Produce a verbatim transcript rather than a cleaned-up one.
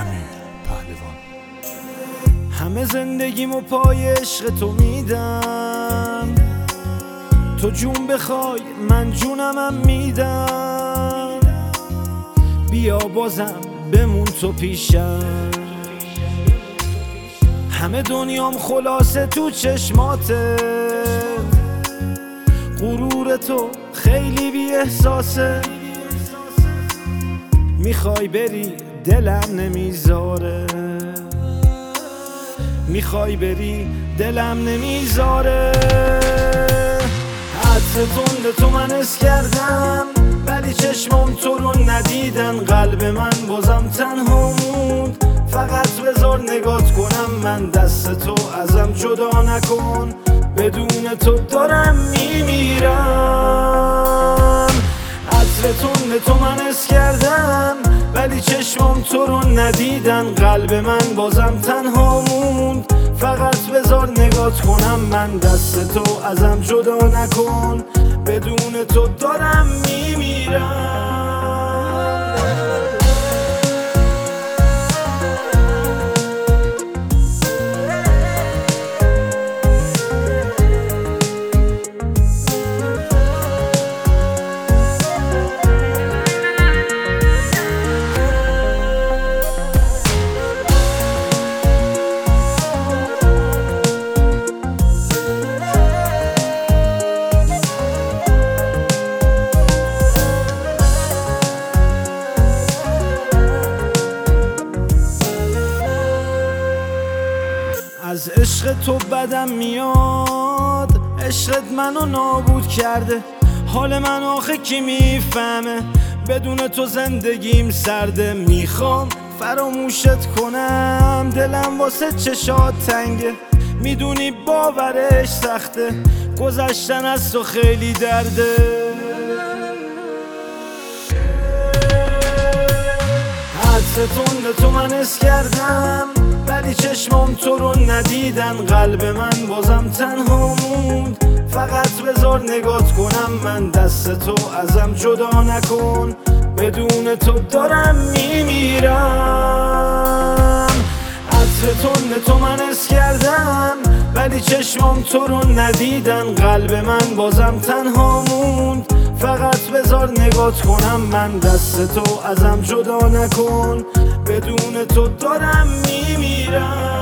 امیر پهلوان. همه زندگیمو پای عشق تو میدم، تو جون بخوای من جونمم میدم، بیا بازم بمون تو پیشم. همه دنیام خلاصه تو چشماته، غرور تو خیلی بی احساسه، میخوای بری دلم نمیذاره، میخوای بری دلم نمیذاره. عطر تند تو من حس کردم ولی چشمام تو رو ندیدن، قلب من بازم تنها موند، فقط بذار نگات کنم من، دست تو ازم جدا نکن، بدون تو دارم میمیرم. عطر تند تو من حس کردم ولی چشمام تو رو ندیدن، قلب من بازم تنها موند، فقط بذار نگات کنم من، دست تو ازم جدا نکن، بدون تو دارم میمیرم. از عشق تو بدم میاد، عشقت منو نابود کرده، حال من آخه کی میفهمه، بدون تو زندگیم سرده، میخوام فراموشت کنم، دلم واسه چشات تنگه، میدونی باورش سخته، گذشتن از تو خیلی درده. عطر تند تو من حس کردم ولی چشمام تو رو ندیدن، قلب من بازم تنها موند، فقط بذار نگات کنم من، دست تو ازم جدا نکن، بدون تو دارم میمیرم. عطر تند تو من حس کردم ولی چشمام تو رو ندیدن، قلب من بازم تنها موند، فقط بذار نگات کنم من، دست تو ازم جدا نکن، بدون تو دارم میمیرم.